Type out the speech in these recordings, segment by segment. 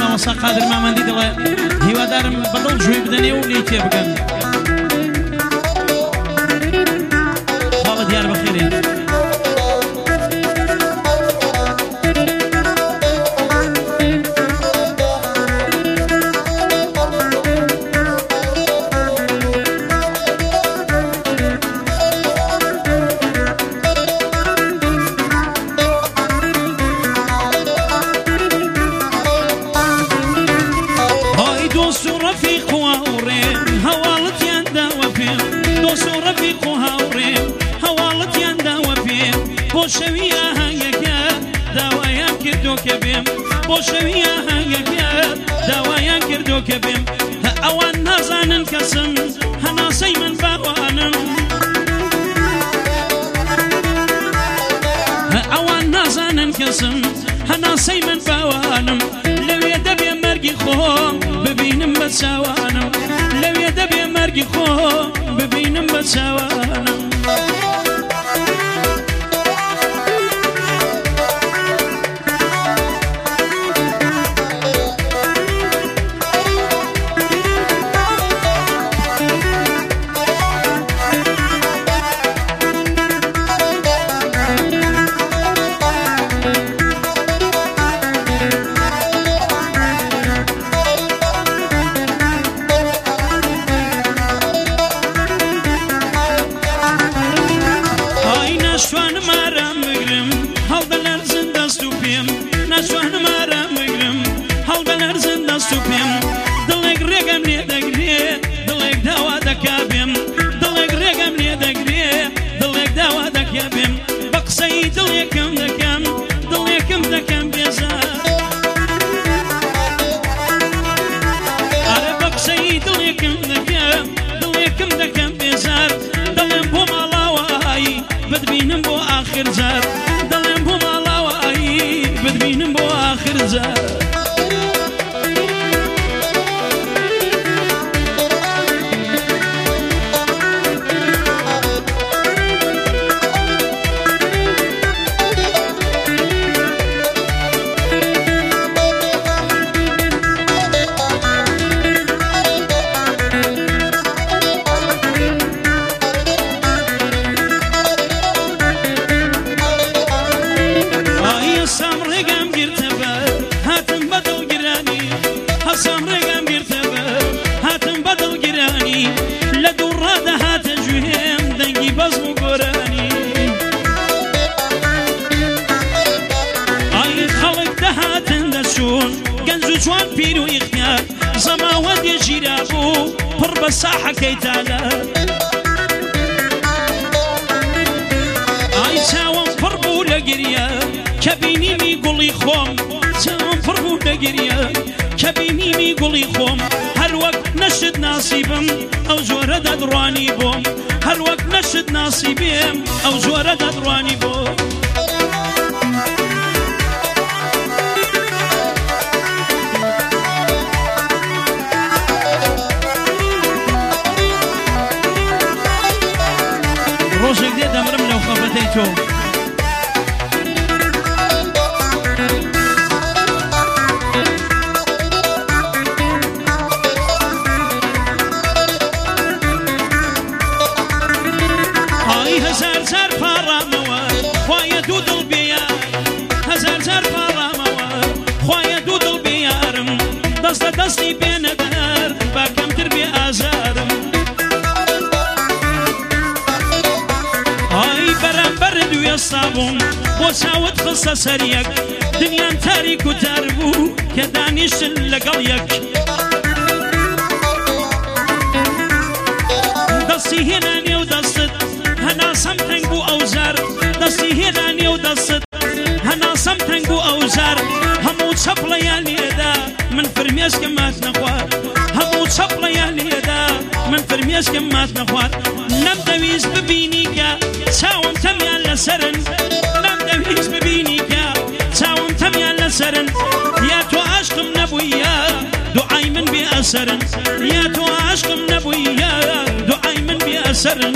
مامۆستا قادر مامەندی دەڵێ هیوادارم بەدڵ گوێی بدەنێ و لێی تێ بکەن خاڵە دیار بەخێرێ بۆشەویە هەنگەکە داوایان کردو کە بێم بۆشەویە هەنگەکە داوایان کردو کە بێم ئەوان نازانن کەسم هەناسەی من باوانم ئەوان نازانن کەسم هەناسەی من باوانم لەوێ دەبێ مەرگی خۆم ببینم بە چاوانم لەوێ دەبێ مەرگی خۆم ببینم بە چاوانم بدبینم بۆ آخر جار دڵێم بۆ ماڵاوایی بدبینم بۆ آخر جار جوان پیر و اختیار زەماوەند ژیرا بوو پڕ بە ساحەکەی تالا ئای چاوم پڕ بوو لە گریە کە بینیمی گوڵی خۆم چاوم پڕ بوو لە گریە کە بینیمی گوڵی خۆم هەر وەک نەشت ناسیبم ئەو جۆرە دەدڕوانی بۆم هەر وەک نەشت ناسیبێم ئەو جۆرە دەدڕوانی بۆم ڕۆژێک دێ دەمرم لەو خەفەتەی تۆ ئای هەزار جار پاڕامەوە خوایە دوو دڵ بێ هەزار جار پاڕامەوە خوایە دوو دڵ بێ یارم دەست لە دەستی بێنە دەر با کەمتر بێ ئازارم دوێ سابووم بۆ چاوت خستە سەریەک دنیان تاریک و تار بوو کە دانیشتن لەگەڵ یەک دەستی هێنا نێو دەستت هەناسەم تەنگ بوو ئەو جار دەستی هێنا نێو دەستت هەناسەم تەنگ بوو ئەو جار هەموو چەپڵەیان لێدا من فرمێسکم مات نەخوارد هەموو چەپڵەیان لێدا من فرمێسکم مات نەخوارد نەمدەویست ببینی کە چاوم تەمیان لەسەرن نەمدەویست ببینی کە چاوم تەمیان لەسەرن یا تۆ عاشقم نەبوویە دوعای من بێ ئەسەرن یا تۆ عاشقم نەبوویە دوعای من بێ ئەسەرن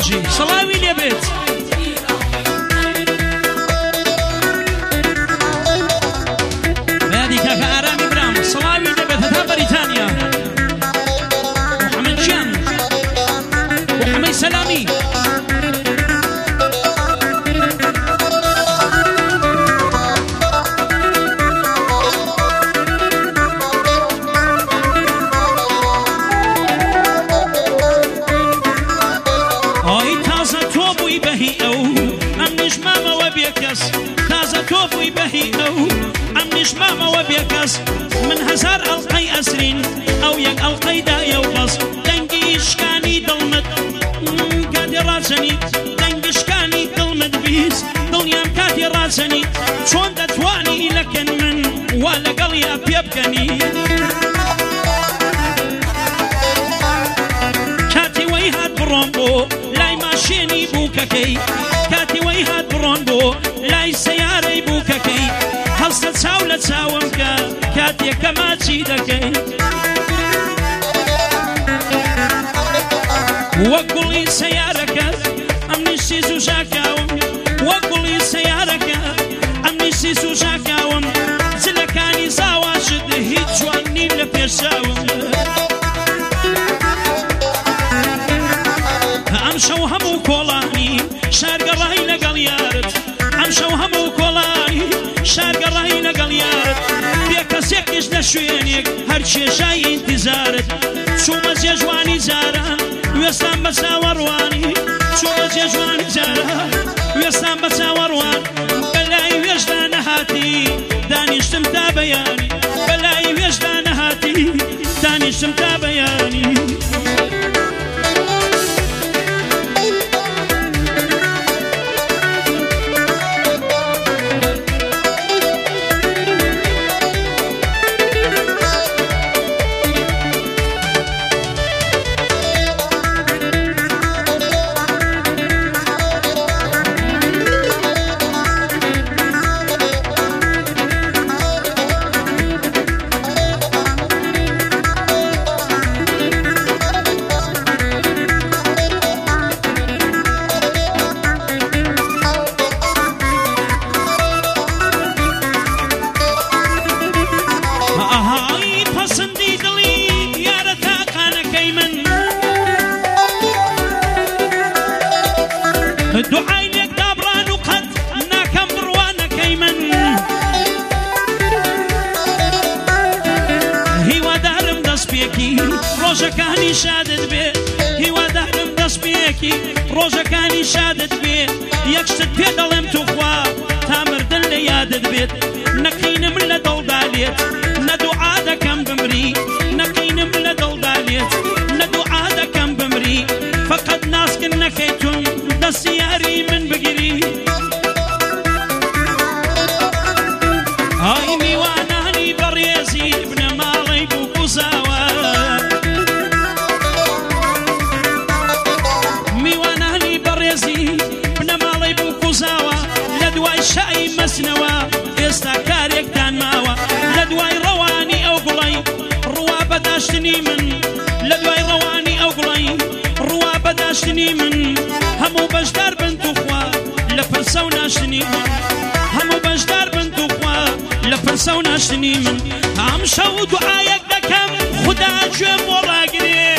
ناجي صلاوي لبيت بادي كاكا آرامي برام صلاوي لبيت هتا بريطانيا محمد جان محمد سلامي تازة توفي بهي أو أمنش ماما وبيكس من هزار ألقي أسرين أو يك ألقي دا يوبس دنجيش كاني دلمت كاتي راسني دنجيش كاني دلمت بيس دنيام كاتي راسني شون دتواني لكن من ولا قليا بيبكني كاتي ويهات برومبو لاي ماشيني بوكاكي كاتي ويهات برومبو لاي سياري بوكاكي هلسة تساولة تساومكا كاتي كما تشيدكي وقولي سيارك أمني سيسو شاكاوم وقولي سيارك أمني سيسو شاكاوم زلكاني زاواشد هيت جواني لبيشاوم أمشو همو كولاني شارق راي لقل يارد أمشو همو كولاني شارق راي لقل يارد بيكس يكش لشوينيك هرشي جاي انتظارد شو مزي جواني زارا ويسلام بساورواني شو مزي جواني زارا ويسلام بساوروان بلاي ويجدان هاتي داني شتمتا بياني بلاي ويجدان هاتي داني شتمتا بياني دعاي لك دابران وقد ناكم بروانا كيمن هوا دارم دس بيكي روجا كاني شادد بي هوا دارم دس بيكي روجا كاني شادد بي يكشت بي دلم تخوا تامر دل يادد بيت نقين من لدل داليت ندو عادة كم بمري نقين من لدل داليت ندو عادة كم بمري فقد ناس كنا كيتم دسياري من بقري هاي ميواناني بريزي ابن مالي بوكوزاوا ميواناني بريزي ابن مالي بوكوزاوا لدواي شاي مسنوا استاكاريك دان ماوا لدواي رواني او قلي روا بداشتني من لدواي رواني او قلي روا بداشتني من همو بجدار بنتو خوا لفرسو ناشتني من همو بجدار بنتو خوا لفرسو ناشتني من هم شو دعايك دكم خدا جم وراقري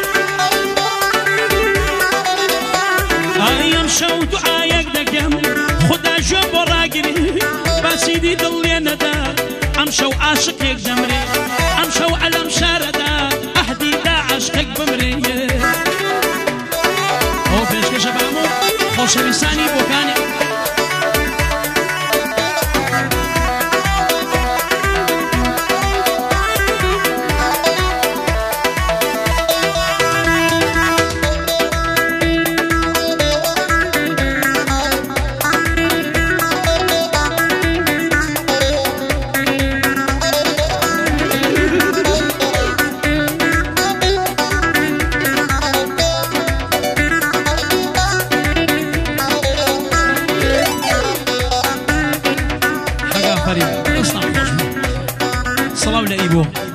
هم شو دعايك دكم خدا جم وراقري باسيدي دلي ندا هم شو عاشقك دمري هم شو علم شاردا أهدي دا عشقك بمري خوش بسانی بکانی صلاة لإيبو